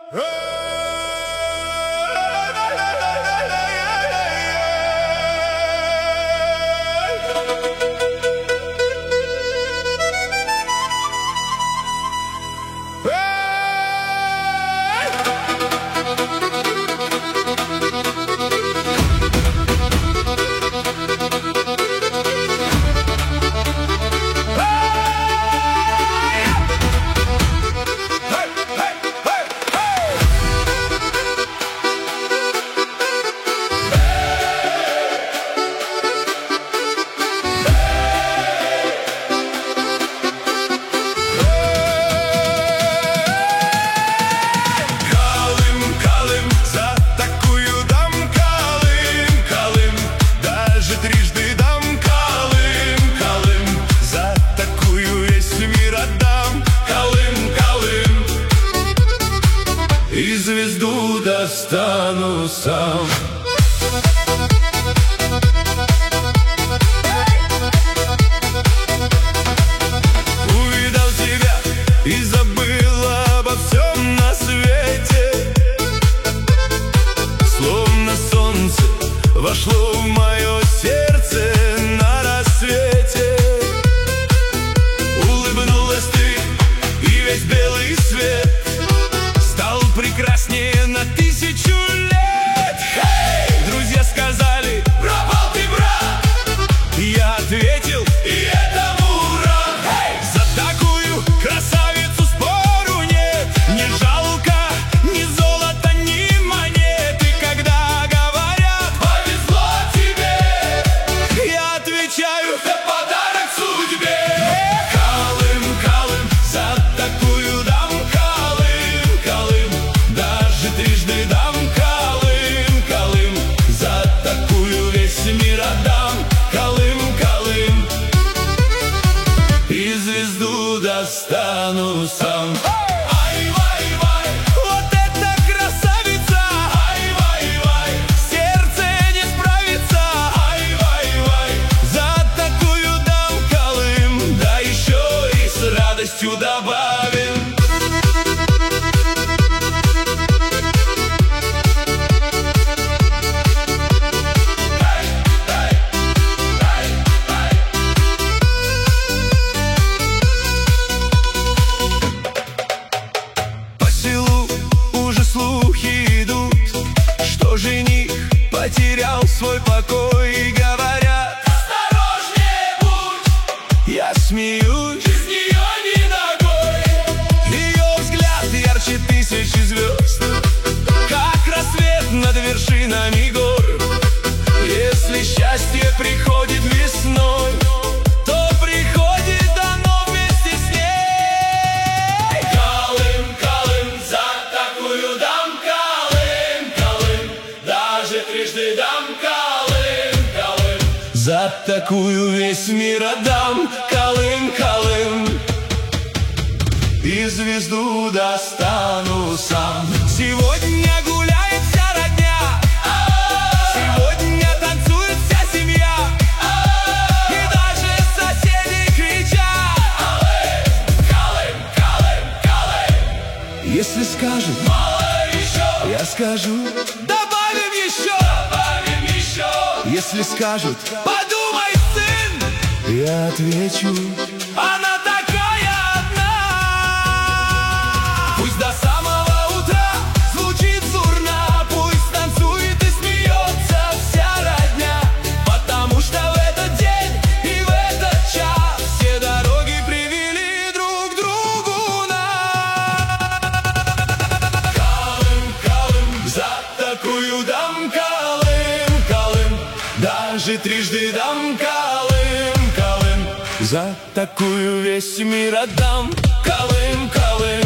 И звезду достану сам. Увидел тебя и забыл обо всем на свете. Словно солнце вошло в мое сердце на рассвете. Улыбнулась ты, и весь белый свет стал прекраснее на 1000 лет. Hey! Друзья сказали: пропал ты, брат. Я ответил: и этому рад. Hey! За такую красавицу спору нет. Не жалко ни золота, ни монет. И когда говорят: повезло тебе, я отвечаю: это подарок судьбе. Калым, Калым, за такую дам. Трижды дам Калым, Калым, за такую весь мир отдам. Калым, Калым, и звезду достану сам. Ай-вай-вай, вот эта красавица! Ай-вай-вай, сердце не справится! Ай-вай-вай, за такую дам Калым, да еще и с радостью добавим. Слухи идут, что жених потерял свой покой, и говорят: осторожнее будь. Я смеюсь, без нее ни ногой. Ее взгляд ярче 1000 звезд, как рассвет над вершинами гор. Если счастье приходит весной, то приходит оно вместе с ней. Калым, Калым, за такую дам Калым, Калым, даже трижды дам Калым, Калым, за такую весь мир отдам. Калым, Калым, и звезду достану сам. Сегодня гуляет вся родня, сегодня танцует вся семья, и даже соседи кричат: Калым, Калым, Калым. Если скажут мало еще, я скажу: добавим еще, добавим еще. Если скажут: подумай, сын, я отвечу: она такая одна. Пусть до самого утра звучит сурна, пусть танцует и смеется вся родня, потому что в этот день и в этот час все дороги привели друг к другу нас. Калым, Калым, за такую дам Калым, Калым, даже трижды дам Калым, Калым, за такую весь мир отдам. Калым, Калым.